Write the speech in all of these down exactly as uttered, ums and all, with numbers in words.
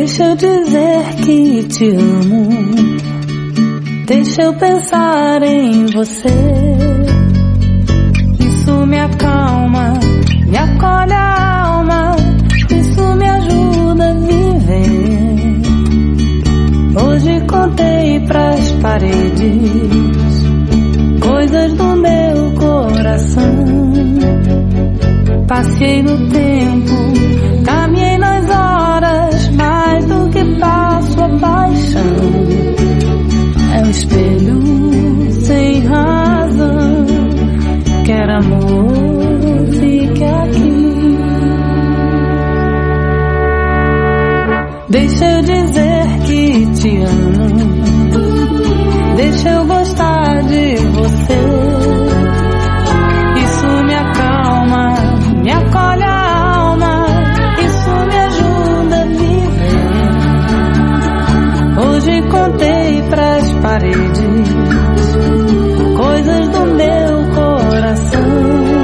Deixa eu dizer que te amo, deixa eu pensar em você. Isso me acalma, me acolhe a alma, isso me ajuda a viver. Hoje contei pras paredes coisas do meu coração. Passei no tempo, caminhei nas horas, mais do que passo a paixão. É um espelho sem razão, quer amor, fique aqui. Deixa eu dizer que te amo, deixa eu gostar de você. Isso me acalma, me acolhe a alma, isso me ajuda a viver. Hoje contei pras paredes coisas do meu coração.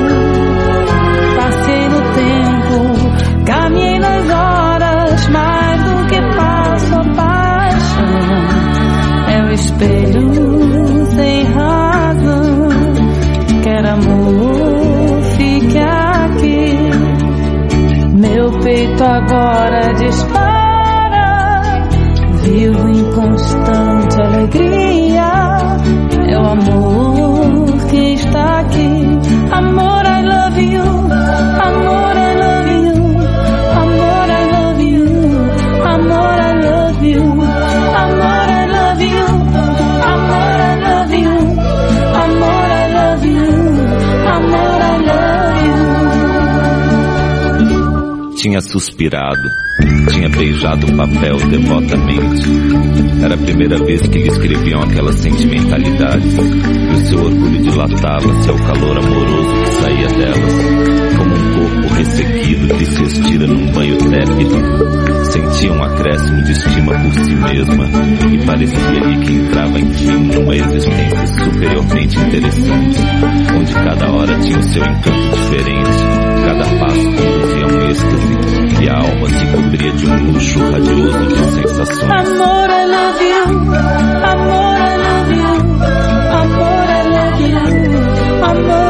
Passei no tempo, caminhei nas horas, mais do que passo a paixão. É o espelho sem razão, quer amor, fique aqui. Meu peito agora dispara, vivo em constante alegria. É o amor que está aqui. Amor, I love you. Amor, I love you. Amor, I love you. Amor, I love you. Amor, I love you. Amor, I love you. Amor, I love you. Amor, I love you. Tinha suspirado, tinha beijado o papel devotamente. Era a primeira vez que lhe escreviam aquelas sentimentalidades, e o seu orgulho dilatava-se ao calor amoroso que saía delas, como um corpo ressequido que se estira num banho tépido. Sentia um acréscimo de estima por si mesma, e parecia-lhe que entrava enfim numa existência superiormente interessante, onde cada hora tinha o seu encanto diferente, cada passo conduzia a um êxtase, e a alma se cobria de um luxo radioso de sensações. Amor, I love you. Amor, I love you. Amor, I love you. Amor,